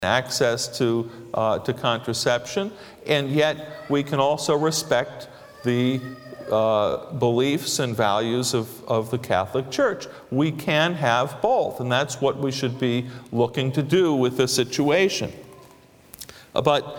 access to contraception, and yet we can also respect the beliefs and values of the Catholic Church. We can have both, and that's what we should be looking to do with this situation. But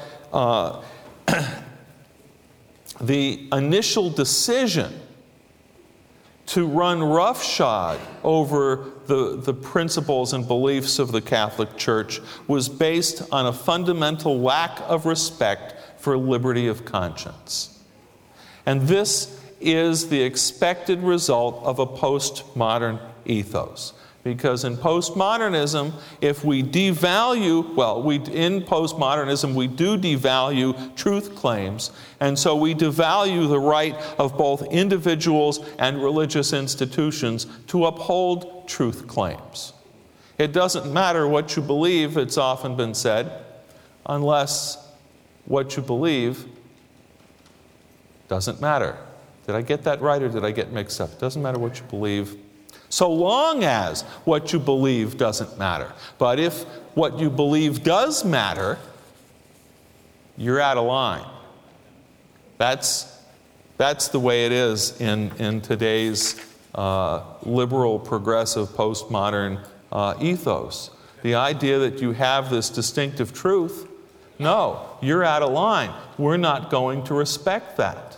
the initial decision to run roughshod over the principles and beliefs of the Catholic Church was based on a fundamental lack of respect for liberty of conscience. And this is the expected result of a postmodern ethos. Because in postmodernism, if we devalue, in postmodernism we do devalue truth claims, and so we devalue the right of both individuals and religious institutions to uphold truth claims. It doesn't matter what you believe, it's often been said, unless what you believe doesn't matter. Did I get that right or did I get mixed up? It doesn't matter what you believe, so long as what you believe doesn't matter. But if what you believe does matter, you're out of line. That's the way it is in today's liberal, progressive, postmodern ethos. The idea that you have this distinctive truth, no, you're out of line. We're not going to respect that.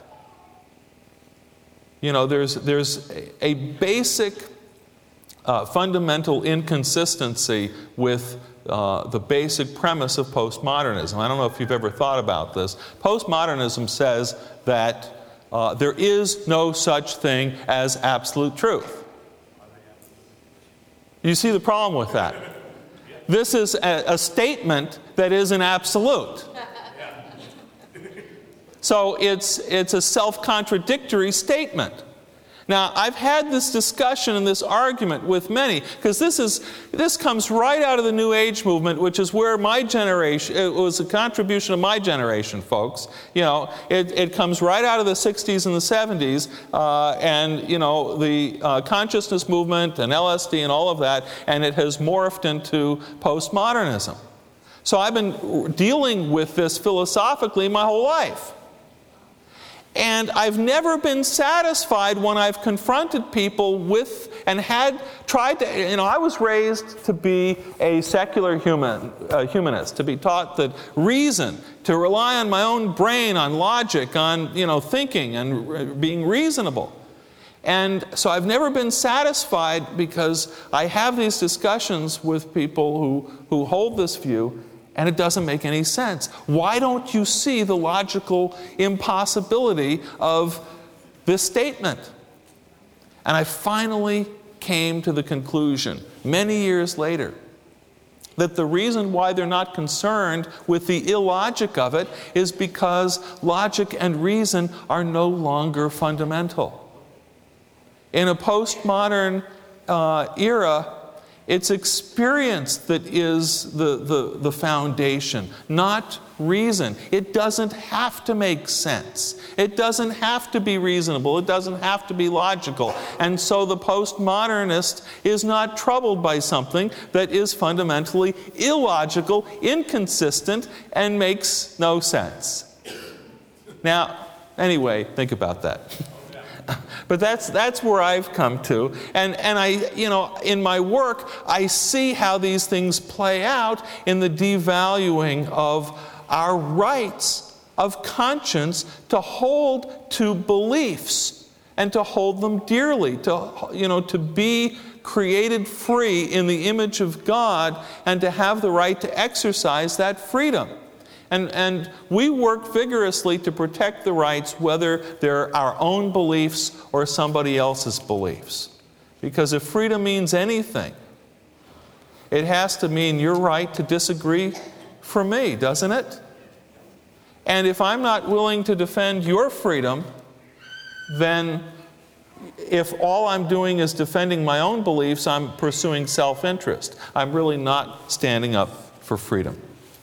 You know, there's a basic fundamental inconsistency with the basic premise of postmodernism. I don't know if you've ever thought about this. Postmodernism says that there is no such thing as absolute truth. You see the problem with that? This is a statement that is an absolute. So it's a self-contradictory statement. Now, I've had this discussion and this argument with many, because this comes right out of the New Age movement, which is where my generation, it was a contribution of my generation, folks. You know, it comes right out of the 60s and the 70s, and, you know, the consciousness movement and LSD and all of that, and it has morphed into postmodernism. So I've been dealing with this philosophically my whole life. And I've never been satisfied when I've confronted people with and had tried to, you know, I was raised to be a secular humanist, to be taught that reason, to rely on my own brain, on logic, on, you know, thinking and being reasonable. And so I've never been satisfied because I have these discussions with people who hold this view, and it doesn't make any sense. Why don't you see the logical impossibility of this statement? And I finally came to the conclusion, many years later, that the reason why they're not concerned with the illogic of it is because logic and reason are no longer fundamental. In a postmodern era, it's experience that is the foundation, not reason. It doesn't have to make sense. It doesn't have to be reasonable. It doesn't have to be logical. And so the postmodernist is not troubled by something that is fundamentally illogical, inconsistent, and makes no sense. Now, anyway, think about that. But that's where I've come to. And I, you know, in my work, I see how these things play out in the devaluing of our rights of conscience to hold to beliefs and to hold them dearly, to be created free in the image of God and to have the right to exercise that freedom. And we work vigorously to protect the rights, whether they're our own beliefs or somebody else's beliefs. Because if freedom means anything, it has to mean your right to disagree for me, doesn't it? And if I'm not willing to defend your freedom, then if all I'm doing is defending my own beliefs, I'm pursuing self-interest. I'm really not standing up for freedom.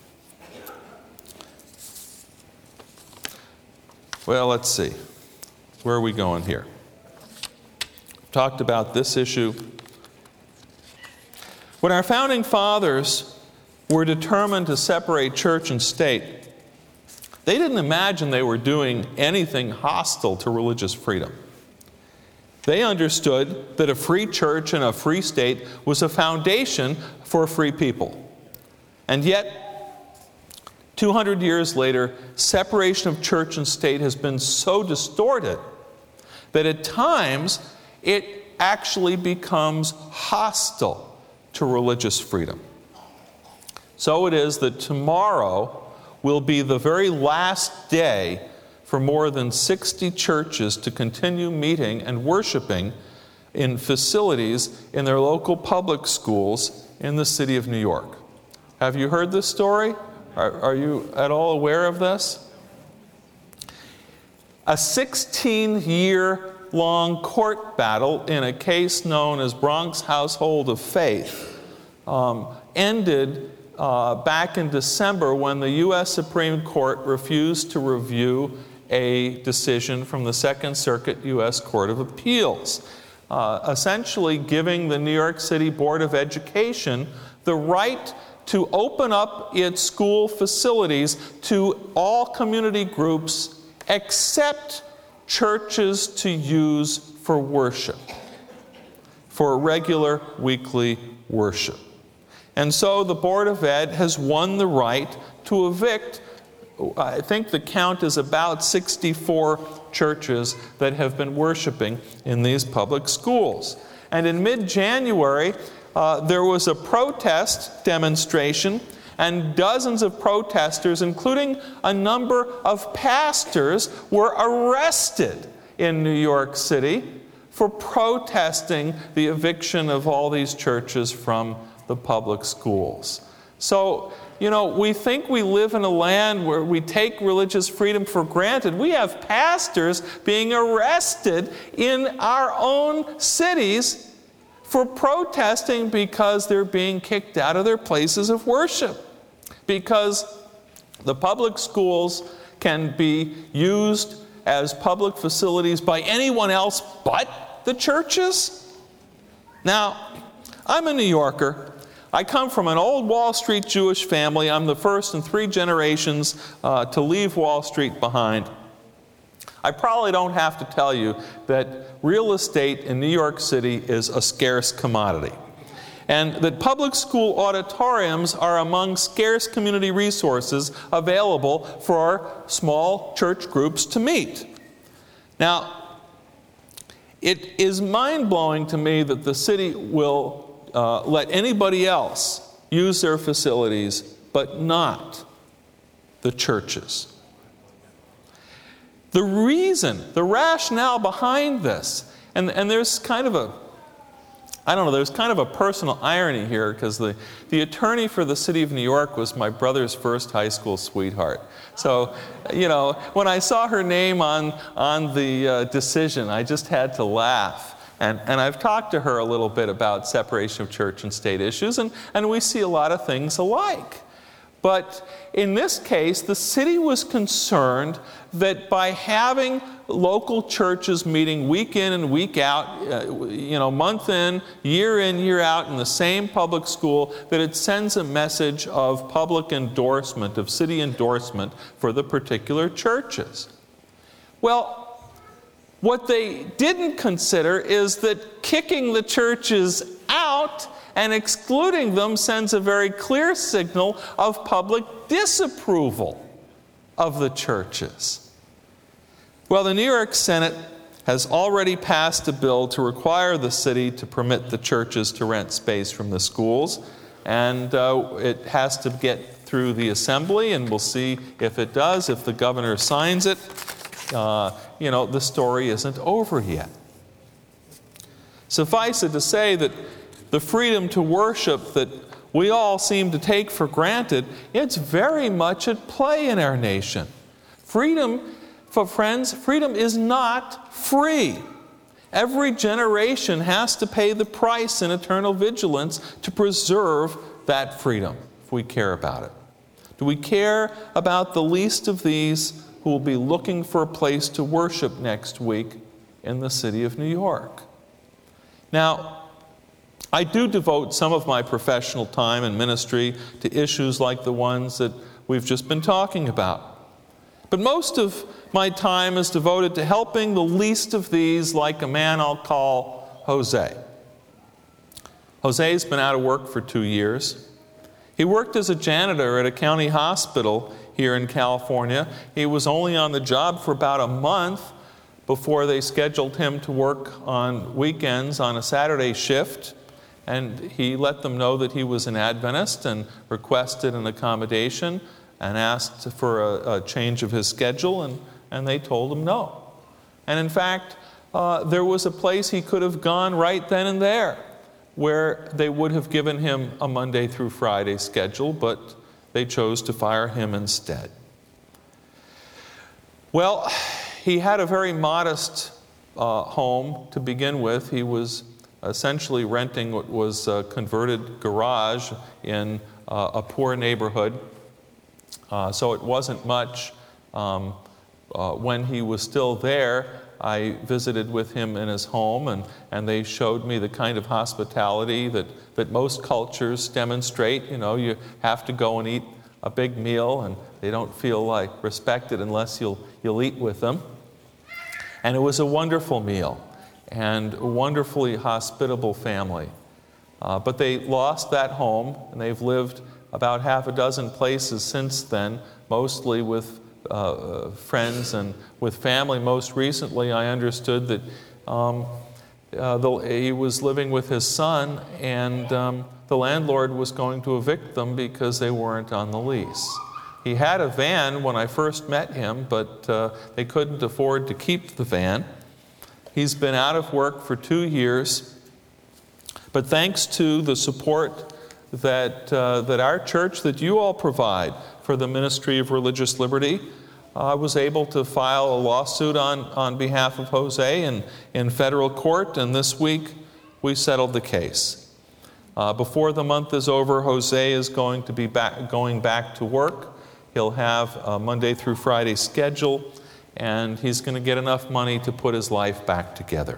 Well, let's see. Where are we going here? Talked about this issue. When our founding fathers were determined to separate church and state, they didn't imagine they were doing anything hostile to religious freedom. They understood that a free church and a free state was a foundation for a free people. And yet, 200 years later, separation of church and state has been so distorted that at times it actually becomes hostile to religious freedom. So it is that tomorrow will be the very last day for more than 60 churches to continue meeting and worshiping in facilities in their local public schools in the city of New York. Have you heard this story? Are you at all aware of this? A 16-year-long court battle in a case known as Bronx Household of Faith ended back in December when the U.S. Supreme Court refused to review a decision from the Second Circuit U.S. Court of Appeals, essentially giving the New York City Board of Education the right to open up its school facilities to all community groups except churches to use for worship, for regular weekly worship. And so the Board of Ed has won the right to evict, I think the count is about 64 churches that have been worshiping in these public schools. And in mid-January, there was a protest demonstration, and dozens of protesters, including a number of pastors, were arrested in New York City for protesting the eviction of all these churches from the public schools. So, we think we live in a land where we take religious freedom for granted. We have pastors being arrested in our own cities for protesting because they're being kicked out of their places of worship. Because the public schools can be used as public facilities by anyone else but the churches. Now, I'm a New Yorker. I come from an old Wall Street Jewish family. I'm the first in 3 generations to leave Wall Street behind. I probably don't have to tell you that real estate in New York City is a scarce commodity, and that public school auditoriums are among scarce community resources available for small church groups to meet. Now, it is mind-blowing to me that the city will let anybody else use their facilities, but not the churches. The reason, the rationale behind this, and there's kind of a, there's kind of a personal irony here, because the attorney for the city of New York was my brother's first high school sweetheart. So, when I saw her name on the decision, I just had to laugh. And I've talked to her a little bit about separation of church and state issues, and we see a lot of things alike. But in this case, the city was concerned that by having local churches meeting week in and week out, month in, year out in the same public school, that it sends a message of public endorsement, of city endorsement for the particular churches. Well, what they didn't consider is that kicking the churches out and excluding them sends a very clear signal of public disapproval of the churches. Well, the New York Senate has already passed a bill to require the city to permit the churches to rent space from the schools, and it has to get through the assembly, and we'll see if it does, if the governor signs it. The story isn't over yet. Suffice it to say that the freedom to worship that we all seem to take for granted, it's very much at play in our nation. Freedom is not free. Every generation has to pay the price in eternal vigilance to preserve that freedom, if we care about it. Do we care about the least of these who will be looking for a place to worship next week in the city of New York? Now, I do devote some of my professional time and ministry to issues like the ones that we've just been talking about. But most of my time is devoted to helping the least of these, like a man I'll call Jose. Jose's been out of work for 2 years. He worked as a janitor at a county hospital here in California. He was only on the job for about a month before they scheduled him to work on weekends on a Saturday shift. And he let them know that he was an Adventist and requested an accommodation and asked for a change of his schedule, and they told him no. And in fact, there was a place he could have gone right then and there where they would have given him a Monday through Friday schedule, but they chose to fire him instead. Well, he had a very modest home to begin with. He was essentially renting what was a converted garage in a poor neighborhood. So it wasn't much. When he was still there, I visited with him in his home, and they showed me the kind of hospitality that most cultures demonstrate. You know, you have to go and eat a big meal, and they don't feel like respected unless you'll eat with them. And it was a wonderful meal and a wonderfully hospitable family. But they lost that home, and they've lived about half a dozen places since then, mostly with friends and with family. Most recently, I understood that he was living with his son, and the landlord was going to evict them because they weren't on the lease. He had a van when I first met him, but they couldn't afford to keep the van. He's been out of work for 2 years, but thanks to the support that our church, that you all provide for the Ministry of Religious Liberty, I was able to file a lawsuit on behalf of Jose in federal court, and this week we settled the case. Before the month is over, Jose is going to be going back to work. He'll have a Monday through Friday schedule, and he's going to get enough money to put his life back together.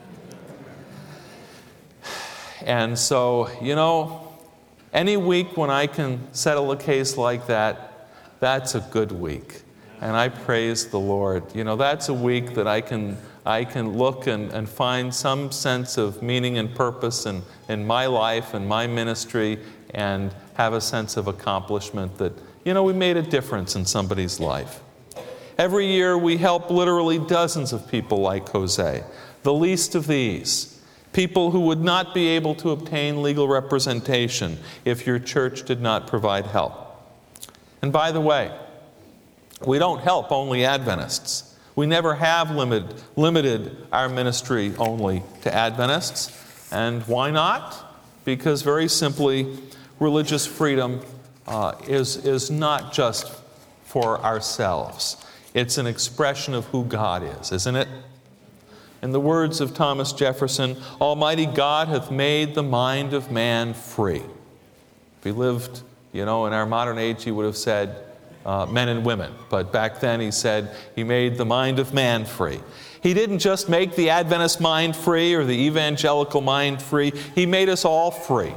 And so, you know, any week when I can settle a case like that, that's a good week. And I praise the Lord. You know, that's a week that I can look and find some sense of meaning and purpose in my life and my ministry, and have a sense of accomplishment that, you know, we made a difference in somebody's life. Every year we help literally dozens of people like Jose, the least of these, people who would not be able to obtain legal representation if your church did not provide help. And by the way, we don't help only Adventists. We never have limited our ministry only to Adventists. And why not? Because very simply, religious freedom is not just for ourselves. It's an expression of who God is, isn't it? In the words of Thomas Jefferson, Almighty God hath made the mind of man free. If he lived, you know, in our modern age, he would have said men and women. But back then he said he made the mind of man free. He didn't just make the Adventist mind free or the evangelical mind free. He made us all free.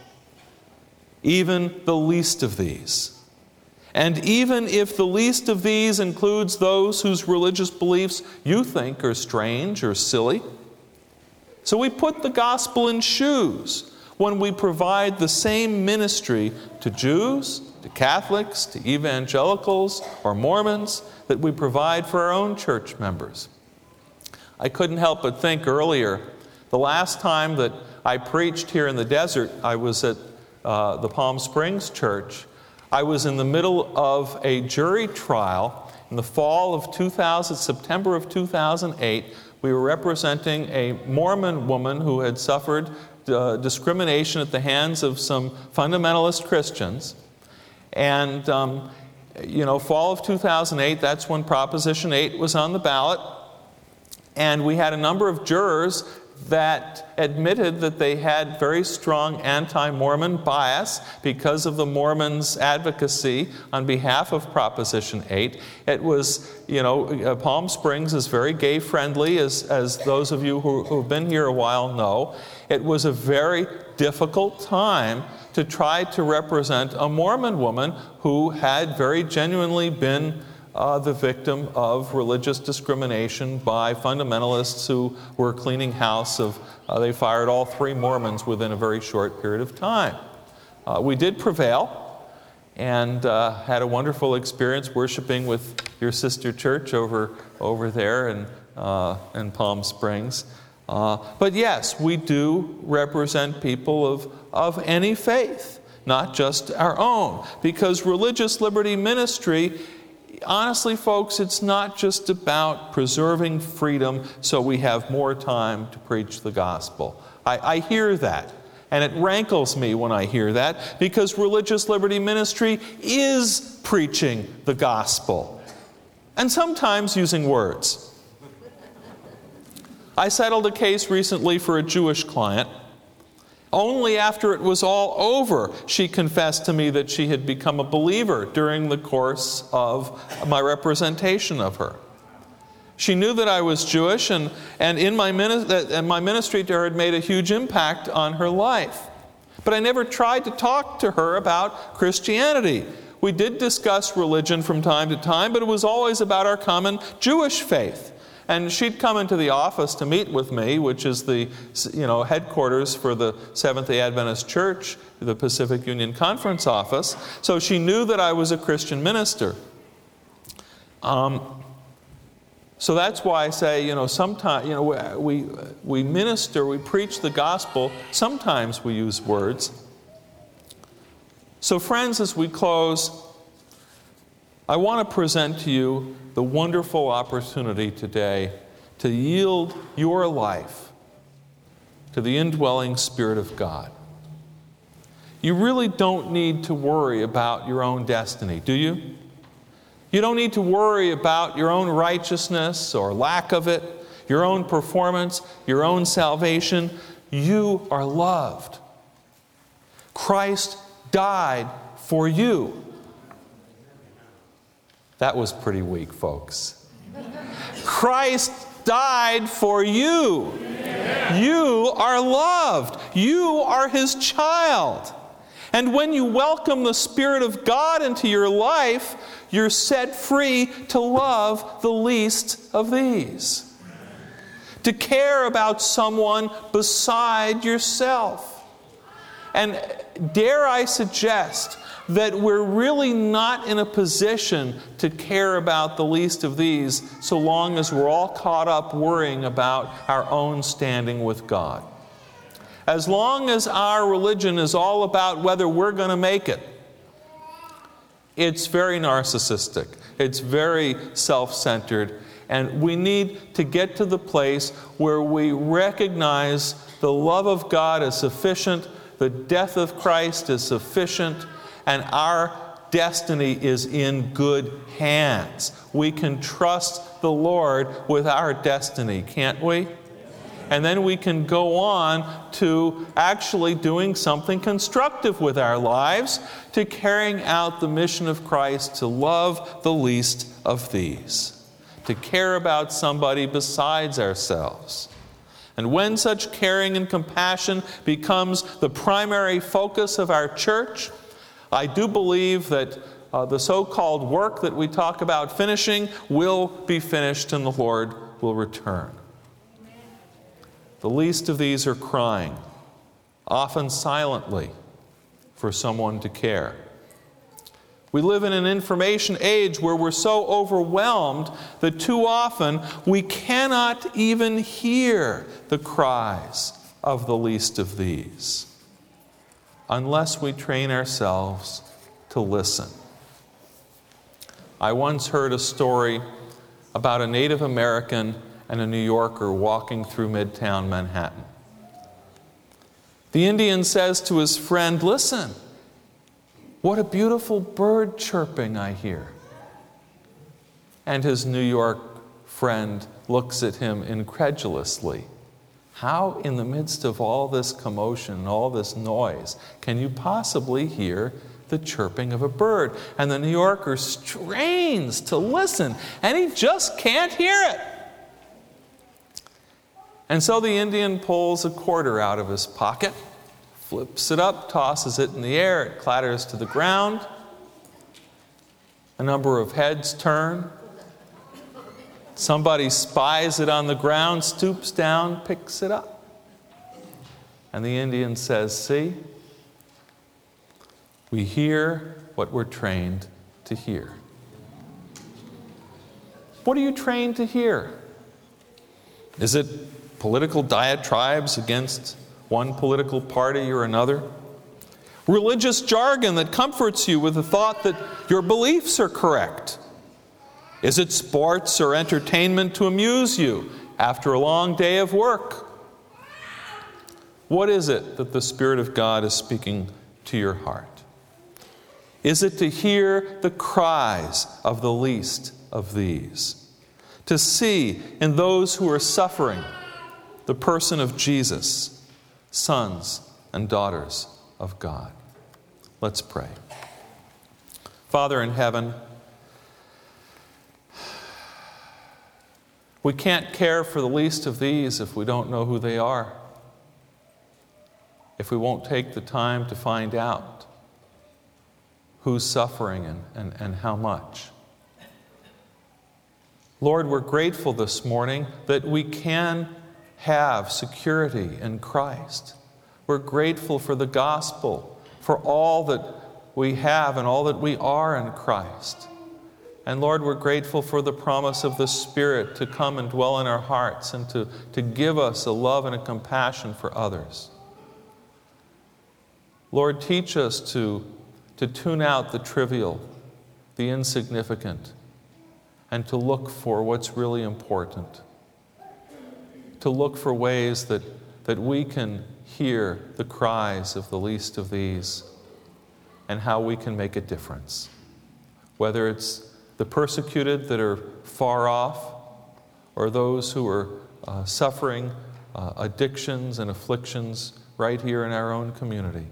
Even the least of these. And even if the least of these includes those whose religious beliefs you think are strange or silly. So we put the gospel in shoes when we provide the same ministry to Jews, to Catholics, to evangelicals, or Mormons that we provide for our own church members. I couldn't help but think earlier, the last time that I preached here in the desert, I was at the Palm Springs Church. I was in the middle of a jury trial in the fall of September of 2008. We were representing a Mormon woman who had suffered discrimination at the hands of some fundamentalist Christians. And, fall of 2008, that's when Proposition 8 was on the ballot. And we had a number of jurors that admitted that they had very strong anti-Mormon bias because of the Mormons' advocacy on behalf of Proposition 8. It was, Palm Springs is very gay-friendly, as those of you who have been here a while know. It was a very difficult time to try to represent a Mormon woman who had very genuinely been the victim of religious discrimination by fundamentalists who were cleaning house they fired all 3 Mormons within a very short period of time. We did prevail and had a wonderful experience worshiping with your sister church over there in Palm Springs. But yes, we do represent people of any faith, not just our own, because religious liberty ministry, honestly, folks, it's not just about preserving freedom so we have more time to preach the gospel. I hear that, and it rankles me when I hear that, because religious liberty ministry is preaching the gospel, and sometimes using words. I settled a case recently for a Jewish client. Only after it was all over, she confessed to me that she had become a believer during the course of my representation of her. She knew that I was Jewish, and my ministry to her had made a huge impact on her life. But I never tried to talk to her about Christianity. We did discuss religion from time to time, but it was always about our common Jewish faith. And she'd come into the office to meet with me, which is the headquarters for the Seventh-day Adventist Church, the Pacific Union Conference office. So she knew that I was a Christian minister. So that's why I say, sometimes, we minister, we preach the gospel. Sometimes we use words. So friends, as we close, I want to present to you the wonderful opportunity today to yield your life to the indwelling Spirit of God. You really don't need to worry about your own destiny, do you? You don't need to worry about your own righteousness or lack of it, your own performance, your own salvation. You are loved. Christ died for you. That was pretty weak, folks. Christ died for you. You are loved. You are His child. And when you welcome the Spirit of God into your life, you're set free to love the least of these. To care about someone beside yourself. And dare I suggest that we're really not in a position to care about the least of these so long as we're all caught up worrying about our own standing with God. As long as our religion is all about whether we're going to make it, it's very narcissistic. It's very self-centered. And we need to get to the place where we recognize the love of God is sufficient, the death of Christ is sufficient, and our destiny is in good hands. We can trust the Lord with our destiny, can't we? And then we can go on to actually doing something constructive with our lives, to carrying out the mission of Christ to love the least of these, to care about somebody besides ourselves. And when such caring and compassion becomes the primary focus of our church, I do believe that the so-called work that we talk about finishing will be finished and the Lord will return. Amen. The least of these are crying, often silently, for someone to care. We live in an information age where we're so overwhelmed that too often we cannot even hear the cries of the least of these, unless we train ourselves to listen. I once heard a story about a Native American and a New Yorker walking through Midtown Manhattan. The Indian says to his friend, "Listen, what a beautiful bird chirping I hear." And his New York friend looks at him incredulously How in the midst of all this commotion and all this noise can you possibly hear the chirping of a bird? And the New Yorker strains to listen, and he just can't hear it. And so the Indian pulls a quarter out of his pocket, flips it up, tosses it in the air, it clatters to the ground. A number of heads turn. Somebody spies it on the ground, stoops down, picks it up. And the Indian says, "See, we hear what we're trained to hear." What are you trained to hear? Is it political diatribes against one political party or another? Religious jargon that comforts you with the thought that your beliefs are correct? Is it sports or entertainment to amuse you after a long day of work? What is it that the Spirit of God is speaking to your heart? Is it to hear the cries of the least of these? To see in those who are suffering the person of Jesus, sons and daughters of God? Let's pray. Father in heaven, we can't care for the least of these if we don't know who they are, if we won't take the time to find out who's suffering and how much. Lord, we're grateful this morning that we can have security in Christ. We're grateful for the gospel, for all that we have and all that we are in Christ. And Lord, we're grateful for the promise of the Spirit to come and dwell in our hearts and to give us a love and a compassion for others. Lord, teach us to tune out the trivial, the insignificant, and to look for what's really important. To look for ways that we can hear the cries of the least of these and how we can make a difference. Whether it's the persecuted that are far off, or those who are suffering addictions and afflictions right here in our own community.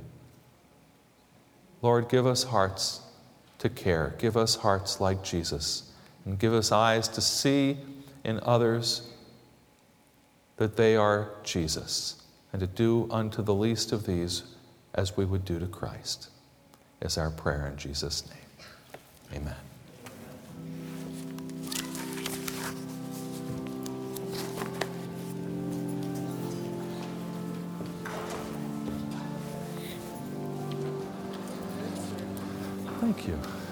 Lord, give us hearts to care. Give us hearts like Jesus. And give us eyes to see in others that they are Jesus, and to do unto the least of these as we would do to Christ. Is our prayer in Jesus' name. Amen. Thank you.